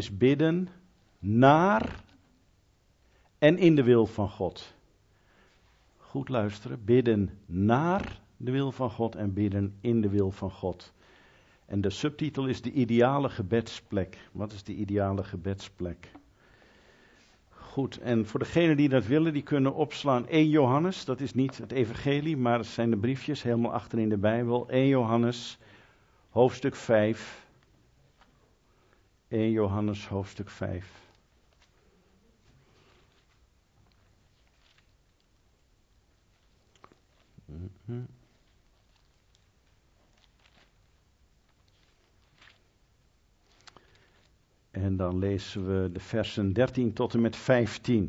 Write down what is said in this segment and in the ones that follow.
is bidden naar en in de wil van God. Goed luisteren, bidden naar de wil van God en bidden in de wil van God. En de subtitel is de ideale gebedsplek. Wat is de ideale gebedsplek? Goed, en voor degenen die dat willen, die kunnen opslaan 1 Johannes. Dat is niet het evangelie, maar het zijn de briefjes helemaal achter in de Bijbel. 1 Johannes, hoofdstuk 5. 1 Johannes, hoofdstuk 5. En dan lezen we de versen 13 tot en met 15.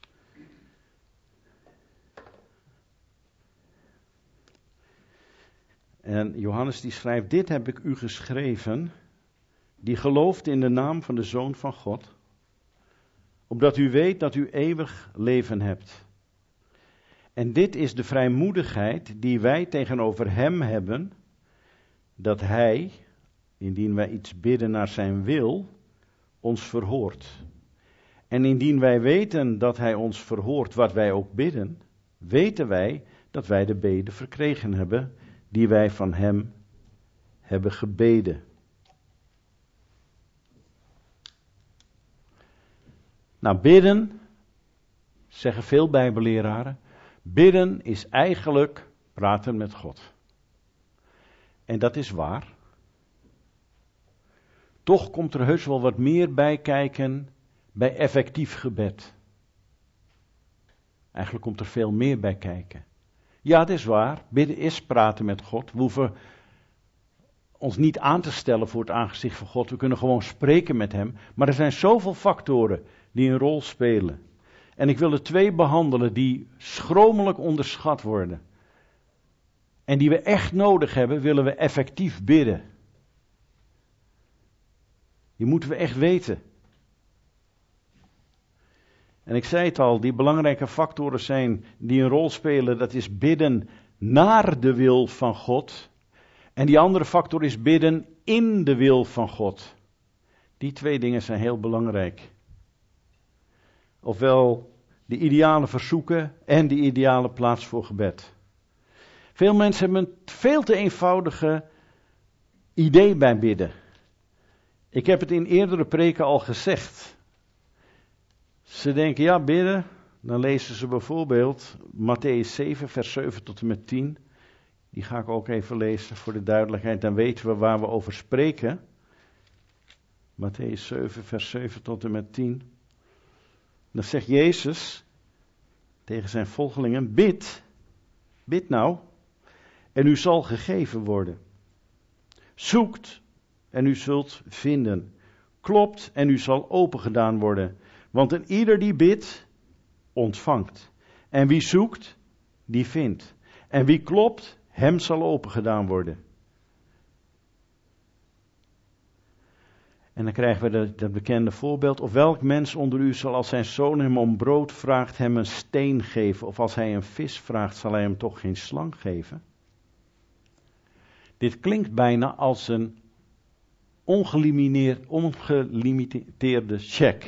En Johannes die schrijft: dit heb ik u geschreven, die gelooft in de naam van de Zoon van God, opdat u weet dat u eeuwig leven hebt. En dit is de vrijmoedigheid die wij tegenover hem hebben, dat hij, indien wij iets bidden naar zijn wil, ons verhoort. En indien wij weten dat hij ons verhoort wat wij ook bidden, weten wij dat wij de bede verkregen hebben die wij van hem hebben gebeden. Nou, bidden, zeggen veel Bijbelleraren, bidden is eigenlijk praten met God. En dat is waar. Toch komt er heus wel wat meer bij kijken bij effectief gebed. Eigenlijk komt er veel meer bij kijken. Ja, het is waar. Bidden is praten met God. We hoeven ons niet aan te stellen voor het aangezicht van God. We kunnen gewoon spreken met hem. Maar er zijn zoveel factoren die een rol spelen. En ik wil er 2 behandelen die schromelijk onderschat worden. En die we echt nodig hebben, willen we effectief bidden. Die moeten we echt weten. En ik zei het al, die belangrijke factoren zijn die een rol spelen. Dat is bidden naar de wil van God. En die andere factor is bidden in de wil van God. Die 2 dingen zijn heel belangrijk. Ofwel de ideale verzoeken en de ideale plaats voor gebed. Veel mensen hebben een veel te eenvoudige idee bij bidden. Ik heb het in eerdere preken al gezegd. Ze denken, ja, bidden. Dan lezen ze bijvoorbeeld Mattheüs 7, vers 7 tot en met 10. Die ga ik ook even lezen voor de duidelijkheid. Dan weten we waar we over spreken. Mattheüs 7, vers 7 tot en met 10. Dan zegt Jezus tegen zijn volgelingen: bid nou, en u zal gegeven worden. Zoekt, en u zult vinden. Klopt, en u zal opengedaan worden. Want een ieder die bidt, ontvangt. En wie zoekt, die vindt. En wie klopt, hem zal opengedaan worden. En dan krijgen we dat bekende voorbeeld. Of welk mens onder u zal, als zijn zoon hem om brood vraagt, hem een steen geven? Of als hij een vis vraagt, zal hij hem toch geen slang geven? Dit klinkt bijna als een ongelimiteerde cheque.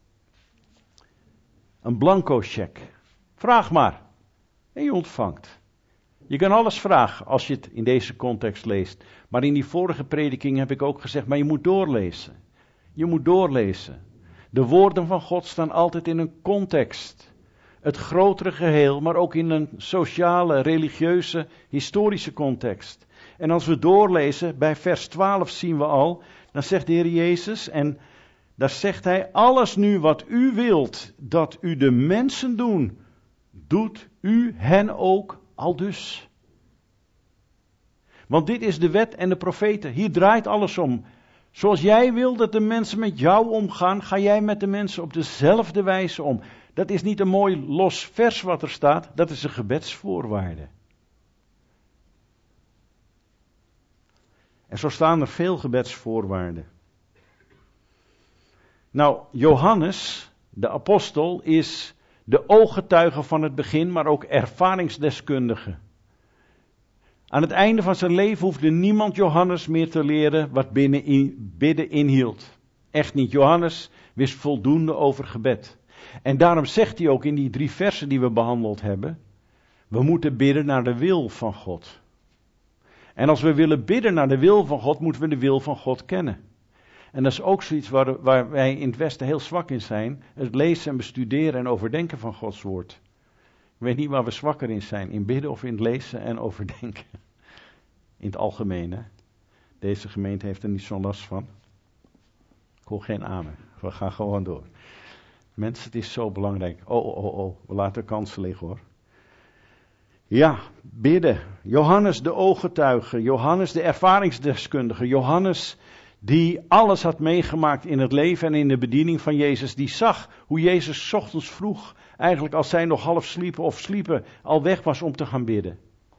Een blanco cheque. Vraag maar. En je ontvangt. Je kan alles vragen als je het in deze context leest. Maar in die vorige prediking heb ik ook gezegd, maar je moet doorlezen. Je moet doorlezen. De woorden van God staan altijd in een context. Het grotere geheel, maar ook in een sociale, religieuze, historische context. En als we doorlezen, bij vers 12 zien we al, dan zegt de Heer Jezus, en daar zegt hij: alles nu wat u wilt dat u de mensen doen, doet u hen ook aldus. Want dit is de wet en de profeten. Hier draait alles om. Zoals jij wil dat de mensen met jou omgaan, ga jij met de mensen op dezelfde wijze om. Dat is niet een mooi los vers wat er staat, dat is een gebedsvoorwaarde. En zo staan er veel gebedsvoorwaarden. Nou, Johannes, de apostel, is de ooggetuige van het begin, maar ook ervaringsdeskundige. Aan het einde van zijn leven hoefde niemand Johannes meer te leren wat bidden inhield. Echt niet. Johannes wist voldoende over gebed. En daarom zegt hij ook in die 3 versen die we behandeld hebben, we moeten bidden naar de wil van God. En als we willen bidden naar de wil van God, moeten we de wil van God kennen. En dat is ook zoiets waar wij in het Westen heel zwak in zijn. Het lezen en bestuderen en overdenken van Gods woord. Ik weet niet waar we zwakker in zijn. In bidden of in het lezen en overdenken. In het algemeen, hè. Deze gemeente heeft er niet zo'n last van. Ik hoor geen amen. We gaan gewoon door. Mensen, het is zo belangrijk. We laten kansen liggen, hoor. Ja, bidden. Johannes de ooggetuige. Johannes de ervaringsdeskundige. Johannes die alles had meegemaakt in het leven en in de bediening van Jezus. Die zag hoe Jezus 's ochtends vroeg, eigenlijk als zij nog half sliepen of sliepen, al weg was om te gaan bidden.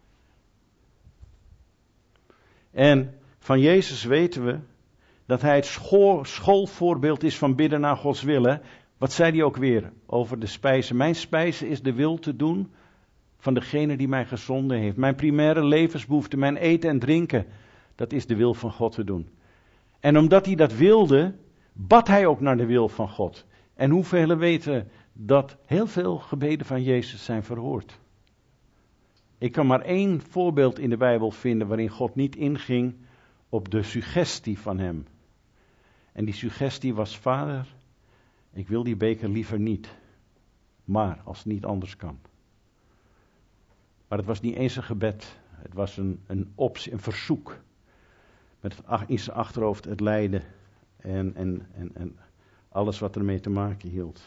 En van Jezus weten we dat hij het schoolvoorbeeld is van bidden naar Gods wil. Wat zei hij ook weer over de spijzen? Mijn spijze is de wil te doen van degene die mij gezonden heeft. Mijn primaire levensbehoefte, mijn eten en drinken, dat is de wil van God te doen. En omdat hij dat wilde, bad hij ook naar de wil van God. En hoeveel weten dat heel veel gebeden van Jezus zijn verhoord. Ik kan maar 1 voorbeeld in de Bijbel vinden waarin God niet inging op de suggestie van hem. En die suggestie was: Vader, ik wil die beker liever niet, maar als het niet anders kan. Maar het was niet eens een gebed, het was een optie, een verzoek. Met in zijn achterhoofd het lijden en alles wat ermee te maken hield.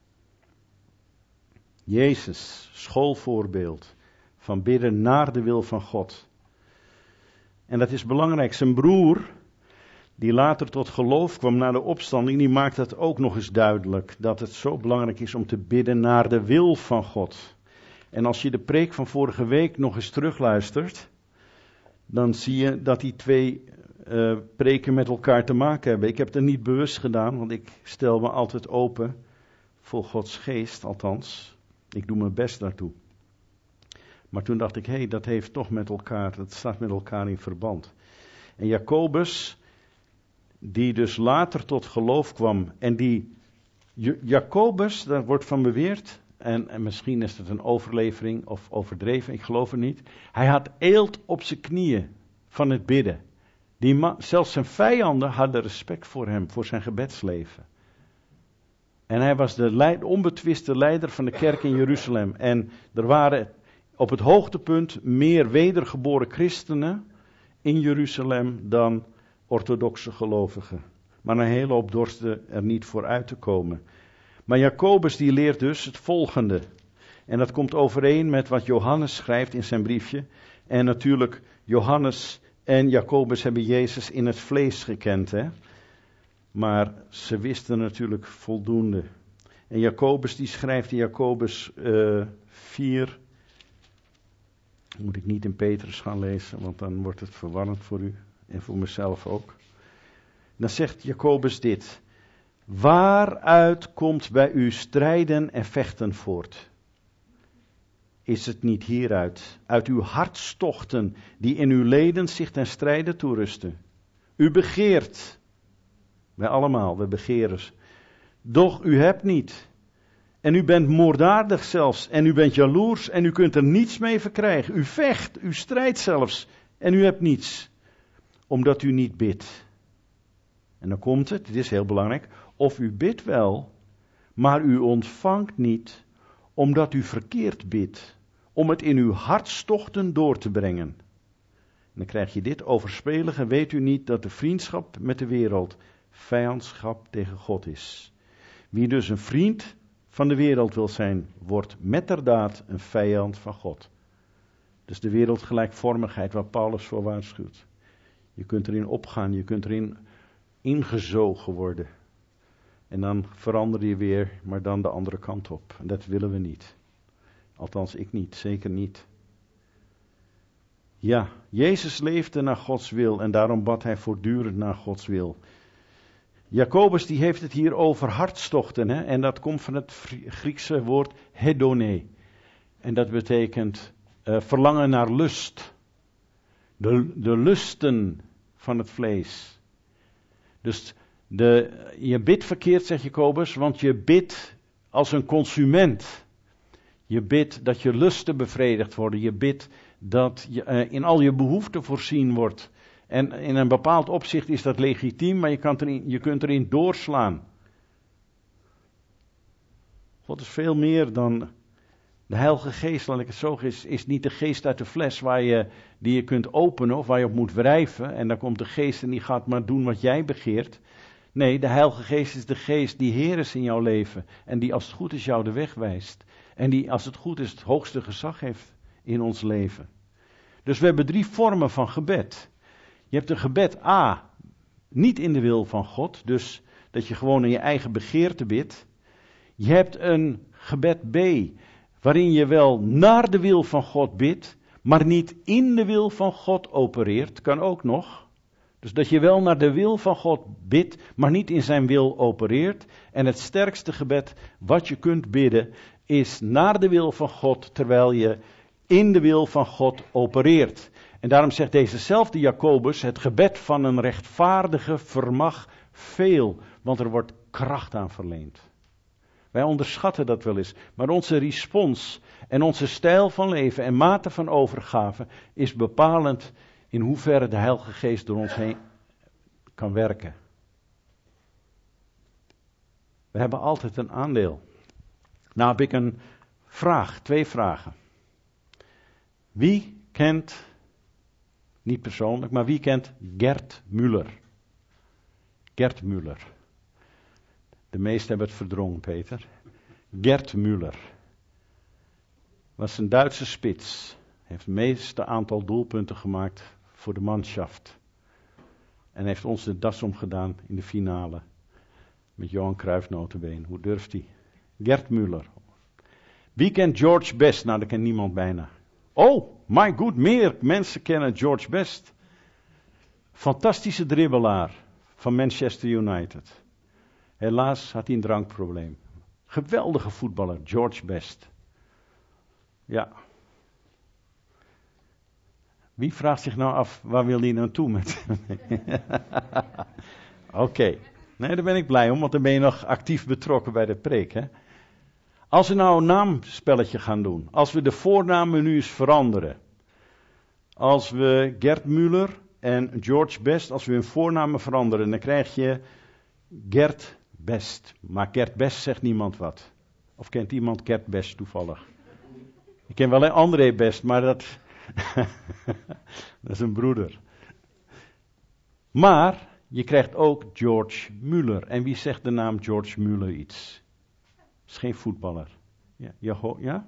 Jezus, schoolvoorbeeld van bidden naar de wil van God. En dat is belangrijk. Zijn broer, die later tot geloof kwam na de opstanding, die maakt dat ook nog eens duidelijk. Dat het zo belangrijk is om te bidden naar de wil van God. En als je de preek van vorige week nog eens terugluistert, dan zie je dat die 2 preken met elkaar te maken hebben. Ik heb het er niet bewust gedaan, want ik stel me altijd open voor Gods geest, althans. Ik doe mijn best daartoe. Maar toen dacht ik, dat heeft toch met elkaar, dat staat met elkaar in verband. En Jacobus, die dus later tot geloof kwam, en die Jacobus, daar wordt van beweerd, en misschien is het een overlevering of overdreven, ik geloof het niet. Hij had eelt op zijn knieën van het bidden. Zelfs zijn vijanden hadden respect voor hem, voor zijn gebedsleven. En hij was de onbetwiste leider van de kerk in Jeruzalem. En er waren op het hoogtepunt meer wedergeboren christenen in Jeruzalem dan orthodoxe gelovigen. Maar een hele hoop dorsten er niet voor uit te komen. Maar Jacobus die leert dus het volgende. En dat komt overeen met wat Johannes schrijft in zijn briefje. En natuurlijk, Johannes en Jacobus hebben Jezus in het vlees gekend, hè. Maar ze wisten natuurlijk voldoende. En Jacobus die schrijft in Jacobus 4. Moet ik niet in Petrus gaan lezen, want dan wordt het verwarrend voor u. En voor mezelf ook. Dan zegt Jacobus dit. Waaruit komt bij u strijden en vechten voort? Is het niet hieruit, uit uw hartstochten die in uw leden zich ten strijde toerusten? U begeert, wij allemaal, we begeren, doch u hebt niet. En u bent moorddadig zelfs, en u bent jaloers en u kunt er niets mee verkrijgen. U vecht, u strijdt zelfs, en u hebt niets, omdat u niet bidt. En dan komt het is heel belangrijk, of u bidt wel, maar u ontvangt niet, omdat u verkeerd bidt, om het in uw hartstochten door te brengen. En dan krijg je dit overspelige, weet u niet dat de vriendschap met de wereld vijandschap tegen God is. Wie dus een vriend van de wereld wil zijn, wordt metterdaad een vijand van God. Dus de wereldgelijkvormigheid waar Paulus voor waarschuwt. Je kunt erin opgaan, je kunt erin ingezogen worden. En dan verander je weer, maar dan de andere kant op. En dat willen we niet. Althans, ik niet, zeker niet. Ja, Jezus leefde naar Gods wil en daarom bad hij voortdurend naar Gods wil. Jacobus die heeft het hier over hartstochten, hè? En dat komt van het Griekse woord hedone. En dat betekent verlangen naar lust. De lusten van het vlees. Dus Je bidt verkeerd, zegt Jacobus, want je bidt als een consument. Je bidt dat je lusten bevredigd worden. Je bidt dat je in al je behoeften voorzien wordt. En in een bepaald opzicht is dat legitiem, maar je kunt erin doorslaan. God is veel meer dan de Heilige Geest, laat ik het zo zeggen, is niet de geest uit de fles die je kunt openen of waar je op moet wrijven. En dan komt de geest en die gaat maar doen wat jij begeert. Nee, de Heilige Geest is de geest die Heer is in jouw leven. En die als het goed is jou de weg wijst. En die als het goed is het hoogste gezag heeft in ons leven. Dus we hebben 3 vormen van gebed. Je hebt een gebed A, niet in de wil van God. Dus dat je gewoon in je eigen begeerte bidt. Je hebt een gebed B, waarin je wel naar de wil van God bidt, maar niet in de wil van God opereert. Kan ook nog. Dus dat je wel naar de wil van God bidt, maar niet in zijn wil opereert. En het sterkste gebed wat je kunt bidden, is naar de wil van God, terwijl je in de wil van God opereert. En daarom zegt dezezelfde Jacobus, het gebed van een rechtvaardige vermag veel, want er wordt kracht aan verleend. Wij onderschatten dat wel eens, maar onze respons en onze stijl van leven en mate van overgave is bepalend in hoeverre de Heilige Geest door ons heen kan werken. We hebben altijd een aandeel. Nou heb ik een vraag, 2 vragen. Wie kent, niet persoonlijk, maar wie kent Gert Muller? Gert Muller. De meesten hebben het verdrongen, Peter. Gert Muller was een Duitse spits. Heeft het meeste aantal doelpunten gemaakt voor de manschaft. En heeft ons de das omgedaan in de finale. Met Johan Cruijff notabene. Hoe durft hij? Gert Muller. Wie kent George Best? Nou, dat kent niemand bijna. Oh, my god, meer mensen kennen George Best. Fantastische dribbelaar van Manchester United. Helaas had hij een drankprobleem. Geweldige voetballer, George Best. Ja. Wie vraagt zich nou af, waar wil hij naartoe met? Oké. Nee, daar ben ik blij om, want dan ben je nog actief betrokken bij de preek, hè. Als we nou een naamspelletje gaan doen, als we de voornamen nu eens veranderen. Als we Gert Muller en George Best, als we hun voornamen veranderen, dan krijg je Gert Best. Maar Gert Best zegt niemand wat. Of kent iemand Gert Best toevallig? Ik ken wel een André Best, maar dat is een broeder. Maar je krijgt ook George Muller. En wie zegt de naam George Muller iets? Is geen voetballer. Ja?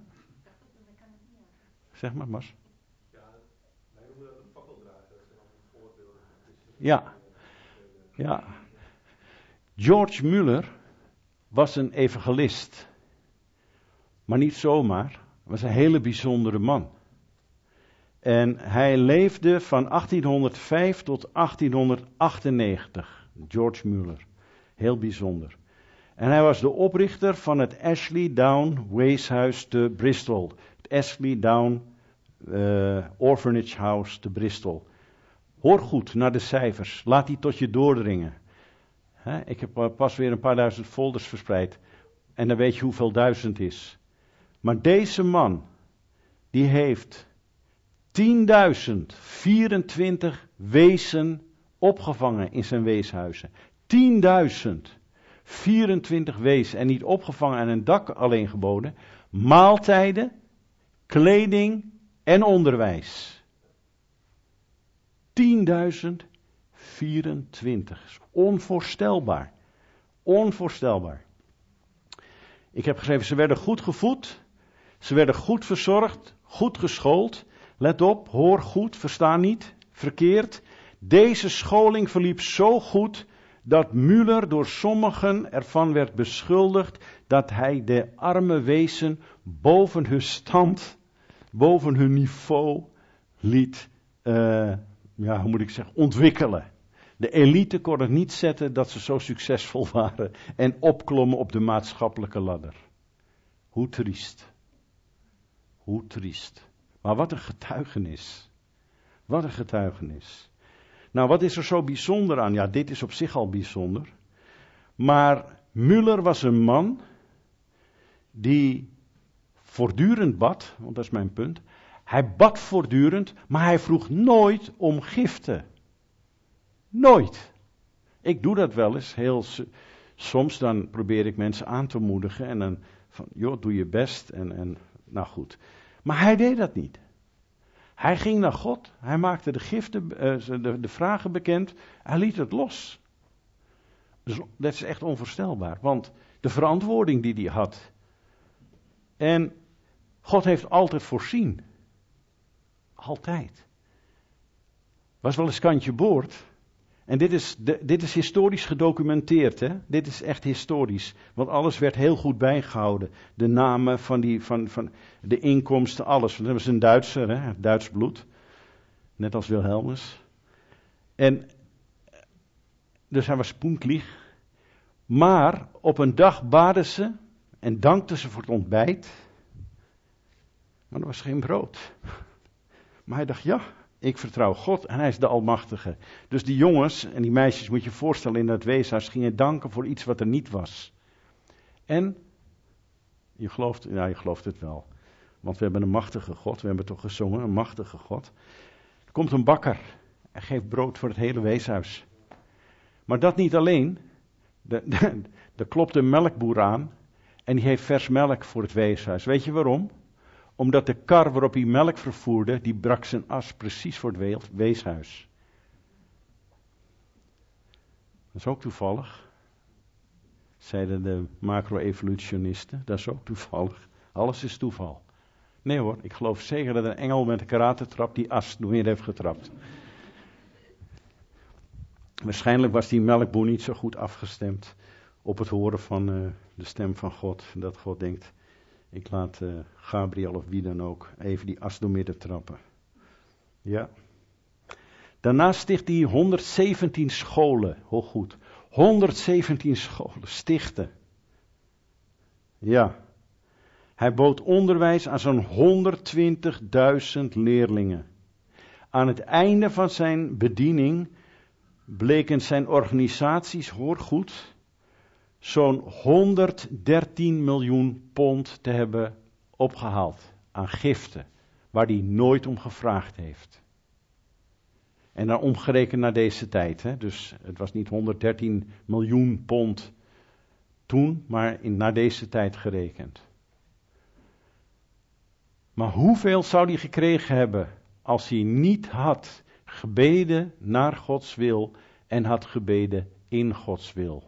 Zeg maar, Mars. Wij noemen dat een fakkeldrager. Dat zijn allemaal voorbeelden. Ja. George Muller was een evangelist. Maar niet zomaar. Hij was een hele bijzondere man. En hij leefde van 1805 tot 1898. George Muller. Heel bijzonder. En hij was de oprichter van het Ashley Down Weeshuis te Bristol. Het Ashley Down Orphanage House te Bristol. Hoor goed naar de cijfers. Laat die tot je doordringen. Ik heb pas weer een paar duizend folders verspreid. En dan weet je hoeveel duizend is. Maar deze man, die heeft 10.024 wezen opgevangen in zijn weeshuizen. 10.024 wezen en niet opgevangen en een dak alleen geboden. Maaltijden, kleding en onderwijs. 10.024. Onvoorstelbaar. Onvoorstelbaar. Ik heb geschreven, ze werden goed gevoed. Ze werden goed verzorgd, goed geschoold. Let op, hoor goed, versta niet, verkeerd. Deze scholing verliep zo goed dat Muller door sommigen ervan werd beschuldigd dat hij de arme wezen boven hun stand, boven hun niveau liet, hoe moet ik zeggen, ontwikkelen. De elite kon het niet zetten dat ze zo succesvol waren en opklommen op de maatschappelijke ladder. Hoe triest. Hoe triest. Maar wat een getuigenis. Wat een getuigenis. Nou, wat is er zo bijzonder aan? Ja, dit is op zich al bijzonder. Maar Müller was een man die voortdurend bad, want dat is mijn punt. Hij bad voortdurend, maar hij vroeg nooit om giften. Nooit. Ik doe dat wel eens, soms dan probeer ik mensen aan te moedigen en dan van, joh, doe je best en nou goed. Maar hij deed dat niet. Hij ging naar God, hij maakte de giften, de vragen bekend, hij liet het los. Dus dat is echt onvoorstelbaar, want de verantwoording die hij had. En God heeft altijd voorzien. Altijd. Was wel eens kantje boord. En dit is historisch gedocumenteerd, hè? Dit is echt historisch. Want alles werd heel goed bijgehouden. De namen van de inkomsten, alles. Want dat was een Duitser, hè? Duits bloed. Net als Wilhelmus. En dus hij was pünktlich. Maar op een dag baden ze en dankten ze voor het ontbijt. Maar er was geen brood. Maar hij dacht, ja, ik vertrouw God en hij is de Almachtige. Dus die jongens en die meisjes, moet je je voorstellen, in dat weeshuis gingen danken voor iets wat er niet was. En, je gelooft het wel. Want we hebben een machtige God, we hebben toch gezongen, een machtige God. Er komt een bakker en geeft brood voor het hele weeshuis. Maar dat niet alleen. Er klopt een melkboer aan en die heeft vers melk voor het weeshuis. Weet je waarom? Omdat de kar waarop hij melk vervoerde, die brak zijn as precies voor het weeshuis. Dat is ook toevallig. Zeiden de macro-evolutionisten, dat is ook toevallig. Alles is toeval. Nee hoor, ik geloof zeker dat een engel met een karatetrap die as doorheen heeft getrapt. Waarschijnlijk was die melkboer niet zo goed afgestemd op het horen van de stem van God. Dat God denkt, ik laat Gabriel of wie dan ook even die as doormidden trappen. Ja. Daarna sticht hij 117 scholen. Hoe goed. 117 scholen stichten. Ja. Hij bood onderwijs aan zo'n 120.000 leerlingen. Aan het einde van zijn bediening bleken zijn organisaties, hoor goed, zo'n 113 miljoen pond te hebben opgehaald aan giften, waar hij nooit om gevraagd heeft. En dan omgerekend naar deze tijd, hè? Dus het was niet 113 miljoen pond toen, maar naar deze tijd gerekend. Maar hoeveel zou hij gekregen hebben als hij niet had gebeden naar Gods wil en had gebeden in Gods wil?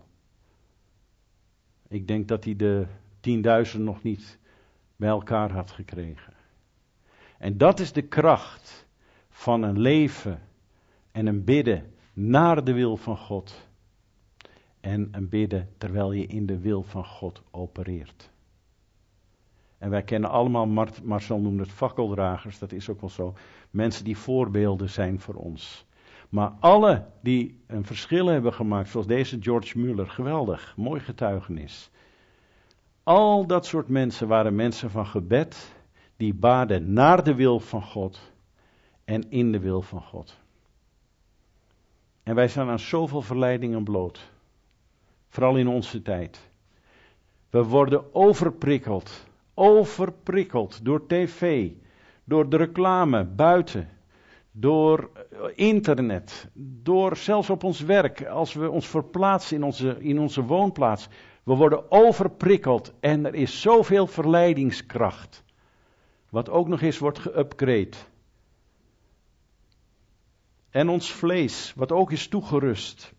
Ik denk dat hij de 10.000 nog niet bij elkaar had gekregen. En dat is de kracht van een leven en een bidden naar de wil van God. En een bidden terwijl je in de wil van God opereert. En wij kennen allemaal, Marcel noemde het fakkeldragers, dat is ook wel zo. Mensen die voorbeelden zijn voor ons. Maar alle die een verschil hebben gemaakt, zoals deze George Müller, geweldig, mooi getuigenis. Al dat soort mensen waren mensen van gebed, die baden naar de wil van God en in de wil van God. En wij zijn aan zoveel verleidingen bloot, vooral in onze tijd. We worden overprikkeld door tv, door de reclame buiten, door internet, door zelfs op ons werk, als we ons verplaatsen in onze woonplaats. We worden overprikkeld en er is zoveel verleidingskracht, wat ook nog eens wordt geupgrade. En ons vlees, wat ook is toegerust.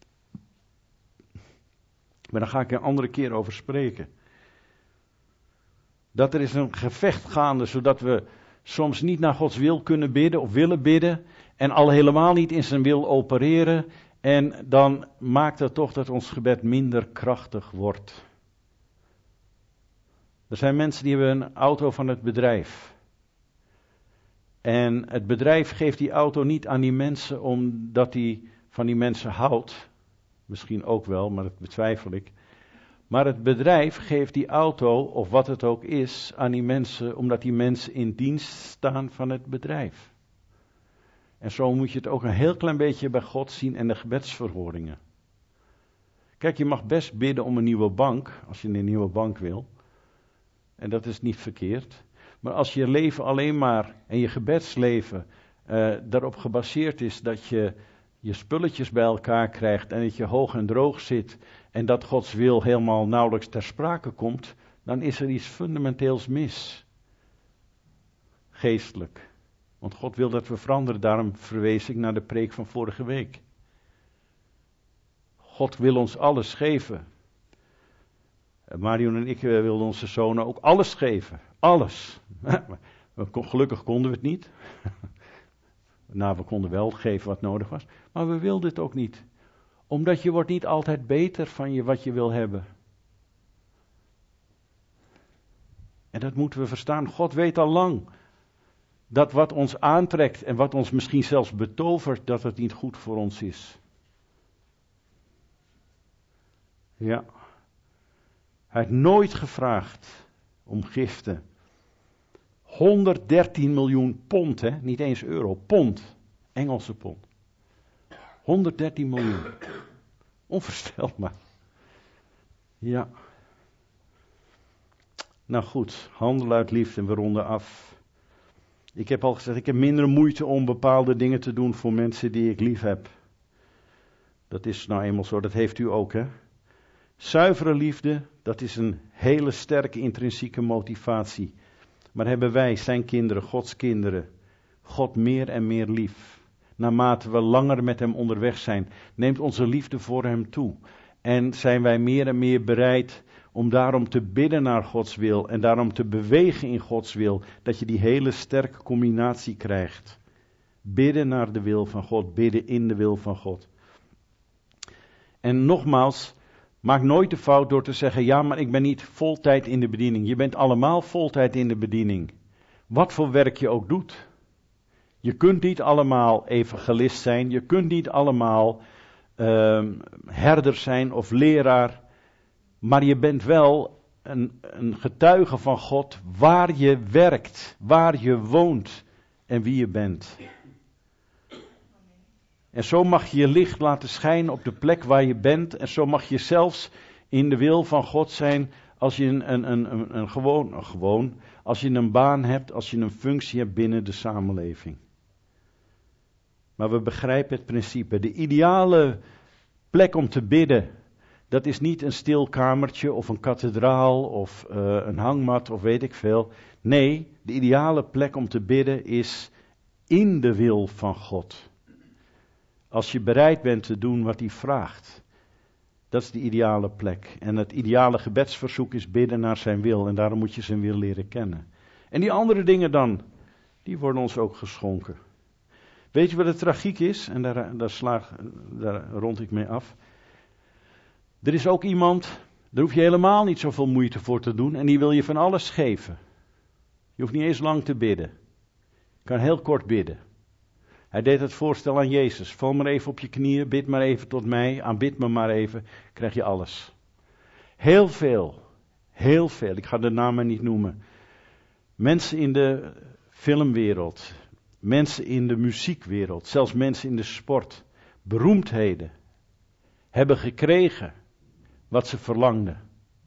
Maar daar ga ik een andere keer over spreken. Dat er is een gevecht gaande, zodat we soms niet naar Gods wil kunnen bidden of willen bidden. En al helemaal niet in zijn wil opereren. En dan maakt het toch dat ons gebed minder krachtig wordt. Er zijn mensen die hebben een auto van het bedrijf. En het bedrijf geeft die auto niet aan die mensen omdat hij van die mensen houdt. Misschien ook wel, maar dat betwijfel ik. Maar het bedrijf geeft die auto, of wat het ook is, aan die mensen, omdat die mensen in dienst staan van het bedrijf. En zo moet je het ook een heel klein beetje bij God zien en de gebedsverhoringen. Kijk, je mag best bidden om een nieuwe bank, als je een nieuwe bank wil. En dat is niet verkeerd. Maar als je leven alleen maar, en je gebedsleven, daarop gebaseerd is dat je je spulletjes bij elkaar krijgt en dat je hoog en droog zit en dat Gods wil helemaal nauwelijks ter sprake komt, dan is er iets fundamenteels mis. Geestelijk. Want God wil dat we veranderen, daarom verwees ik naar de preek van vorige week. God wil ons alles geven. Marion en ik wilden onze zonen ook alles geven. Alles. Gelukkig konden we het niet. Nou, we konden wel geven wat nodig was. Maar we wilden het ook niet. Omdat je wordt niet altijd beter van je wat je wil hebben. En dat moeten we verstaan. God weet al lang dat wat ons aantrekt en wat ons misschien zelfs betovert, dat het niet goed voor ons is. Ja. Hij heeft nooit gevraagd om giften. 113 miljoen pond, hè? Niet eens euro, pond. Engelse pond. 113 miljoen. Onvoorstelbaar. Ja. Nou goed, handel uit liefde en we ronden af. Ik heb al gezegd, ik heb minder moeite om bepaalde dingen te doen voor mensen die ik lief heb. Dat is nou eenmaal zo, dat heeft u ook, hè. Zuivere liefde, dat is een hele sterke intrinsieke motivatie. Maar hebben wij, zijn kinderen, Gods kinderen, God meer en meer lief. Naarmate we langer met hem onderweg zijn, neemt onze liefde voor hem toe. En zijn wij meer en meer bereid om daarom te bidden naar Gods wil en daarom te bewegen in Gods wil, dat je die hele sterke combinatie krijgt. Bidden naar de wil van God, bidden in de wil van God. En nogmaals, maak nooit de fout door te zeggen, ja, maar ik ben niet voltijd in de bediening. Je bent allemaal voltijd in de bediening. Wat voor werk je ook doet. Je kunt niet allemaal evangelist zijn, je kunt niet allemaal herder zijn of leraar. Maar je bent wel een getuige van God waar je werkt, waar je woont en wie je bent. En zo mag je je licht laten schijnen op de plek waar je bent. En zo mag je zelfs in de wil van God zijn als je als je een baan hebt, als je een functie hebt binnen de samenleving. Maar we begrijpen het principe. De ideale plek om te bidden, dat is niet een stil kamertje of een kathedraal of een hangmat of weet ik veel. Nee, de ideale plek om te bidden is in de wil van God. Als je bereid bent te doen wat hij vraagt. Dat is de ideale plek. En het ideale gebedsverzoek is bidden naar zijn wil. En daarom moet je zijn wil leren kennen. En die andere dingen dan, die worden ons ook geschonken. Weet je wat de tragiek is? En daar rond ik mee af. Er is ook iemand, daar hoef je helemaal niet zoveel moeite voor te doen. En die wil je van alles geven. Je hoeft niet eens lang te bidden. Je kan heel kort bidden. Hij deed het voorstel aan Jezus. Val maar even op je knieën, bid maar even tot mij, aanbid me maar even, krijg je alles. Heel veel. Ik ga de namen niet noemen. Mensen in de filmwereld, mensen in de muziekwereld, zelfs mensen in de sport, beroemdheden, hebben gekregen wat ze verlangden.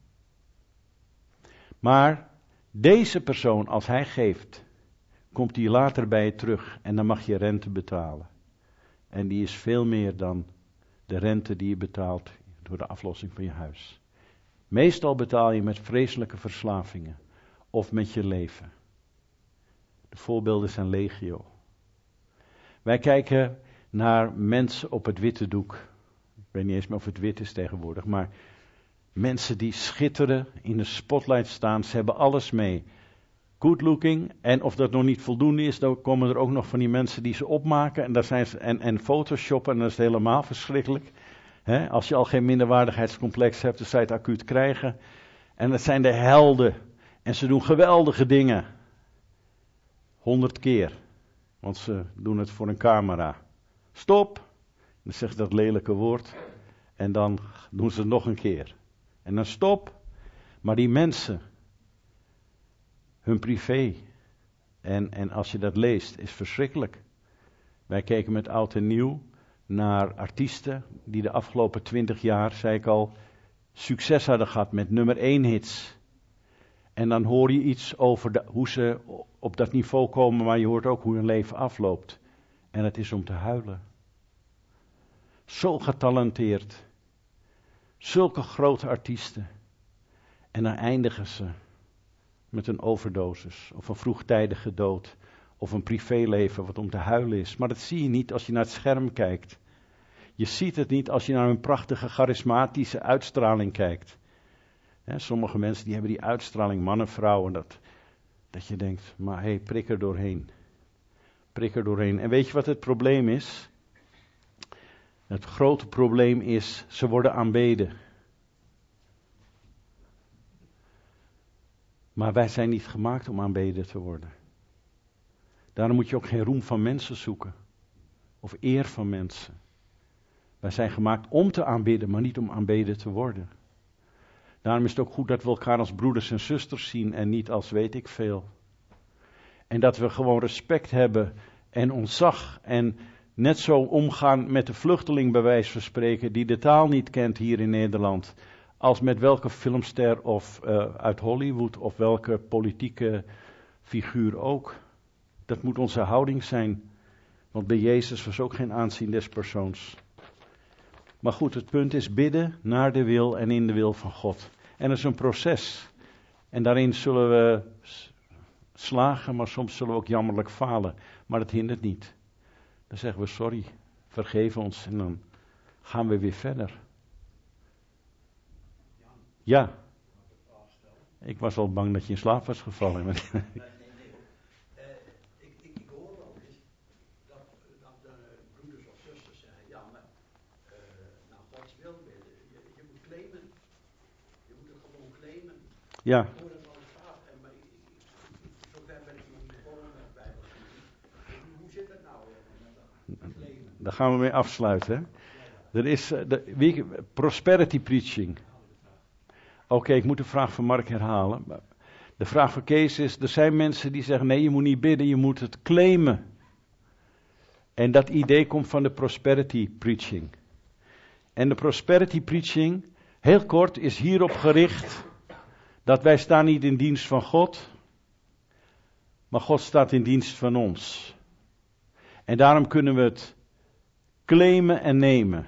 Maar deze persoon, als hij geeft, komt hij later bij je terug en dan mag je rente betalen. En die is veel meer dan de rente die je betaalt door de aflossing van je huis. Meestal betaal je met vreselijke verslavingen of met je leven. De voorbeelden zijn legio. Wij kijken naar mensen op het witte doek. Ik weet niet eens meer of het wit is tegenwoordig, maar mensen die schitteren, in de spotlight staan, ze hebben alles mee. Good looking, en of dat nog niet voldoende is, dan komen er ook nog van die mensen die ze opmaken en, daar zijn ze, en photoshoppen en dat is helemaal verschrikkelijk. Als je al geen minderwaardigheidscomplex hebt, dan zou je het acuut krijgen. En dat zijn de helden en ze doen geweldige dingen. 100 keer, want ze doen het voor een camera. Stop, dan zegt dat lelijke woord en dan doen ze het nog een keer. En dan stop, maar die mensen, hun privé. En als je dat leest, is verschrikkelijk. Wij keken met oud en nieuw naar artiesten die de afgelopen 20 jaar, zei ik al, succes hadden gehad met nummer 1 hits. En dan hoor je iets over hoe ze op dat niveau komen, maar je hoort ook hoe hun leven afloopt. En het is om te huilen. Zo getalenteerd. Zulke grote artiesten. En dan eindigen ze met een overdosis of een vroegtijdige dood. Of een privéleven wat om te huilen is. Maar dat zie je niet als je naar het scherm kijkt. Je ziet het niet als je naar een prachtige charismatische uitstraling kijkt. Sommige mensen die hebben die uitstraling, mannen, vrouwen, dat je denkt, maar hé, prik er doorheen. Prik er doorheen. En weet je wat het probleem is? Het grote probleem is, ze worden aanbeden. Maar wij zijn niet gemaakt om aanbeden te worden. Daarom moet je ook geen roem van mensen zoeken. Of eer van mensen. Wij zijn gemaakt om te aanbidden, maar niet om aanbeden te worden. Daarom is het ook goed dat we elkaar als broeders en zusters zien en niet als weet ik veel. En dat we gewoon respect hebben en ontzag en net zo omgaan met de vluchteling bij wijze van spreken die de taal niet kent hier in Nederland. Als met welke filmster of uit Hollywood of welke politieke figuur ook. Dat moet onze houding zijn. Want bij Jezus was ook geen aanzien des persoons. Maar goed, het punt is bidden naar de wil en in de wil van God. En dat is een proces. En daarin zullen we slagen, maar soms zullen we ook jammerlijk falen. Maar dat hindert niet. Dan zeggen we sorry, vergeef ons en dan gaan we weer verder. Ja. Ik was al bang dat je in slaap was gevallen. Nee. Ik hoor wel eens dat broeders of zusters zeggen, ja, maar nou Gods wil bidden. Je moet claimen. Je moet het gewoon claimen. Ja. Ik hoor dat wel eens vaak, maar zover ben ik nog niet gekomen met Bijbelstudie. Hoe zit het nou met dat claimen? Daar gaan we mee afsluiten. Hè? Er is prosperity preaching. Oké, ik moet de vraag van Mark herhalen. De vraag van Kees is, er zijn mensen die zeggen, nee, je moet niet bidden, je moet het claimen. En dat idee komt van de prosperity preaching. En de prosperity preaching, heel kort, is hierop gericht dat wij staan niet in dienst van God, maar God staat in dienst van ons. En daarom kunnen we het claimen en nemen.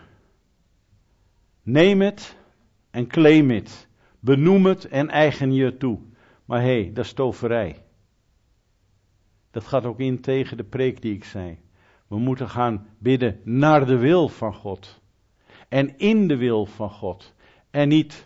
Neem het en claim het. Benoem het en eigen je toe. Maar hé, dat is toverij. Dat gaat ook in tegen de preek die ik zei. We moeten gaan bidden naar de wil van God. En in de wil van God. En niet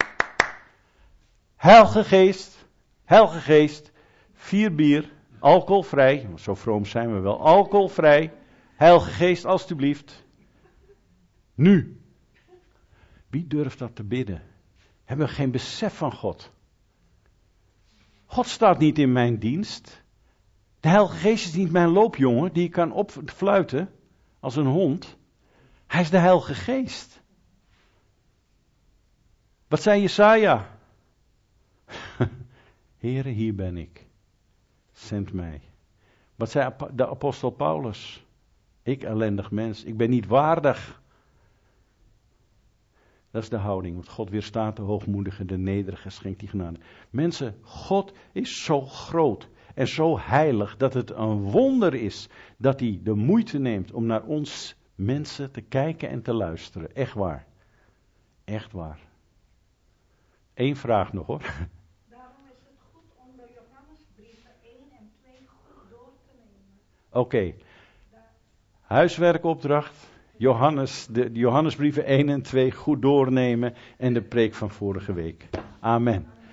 Heilige Geest, 4 bier, alcoholvrij. Zo vroom zijn we wel, alcoholvrij. Heilige Geest, alstublieft. Nu. Wie durft dat te bidden? Hebben we geen besef van God? God staat niet in mijn dienst. De Heilige Geest is niet mijn loopjongen die ik kan opfluiten als een hond. Hij is de Heilige Geest. Wat zei Jesaja? Heere, hier ben ik. Zend mij. Wat zei de apostel Paulus? Ik ellendig mens, ik ben niet waardig. Dat is de houding, want God weerstaat de hoogmoedige, de nederige, schenkt die genade. Mensen, God is zo groot en zo heilig dat het een wonder is dat hij de moeite neemt om naar ons mensen te kijken en te luisteren. Echt waar. Echt waar. 1 vraag nog hoor. Daarom is het goed om de Johannesbrieven 1 en 2 goed door te nemen. Oké. Huiswerkopdracht. De Johannesbrieven 1 en 2 goed doornemen en de preek van vorige week. Amen.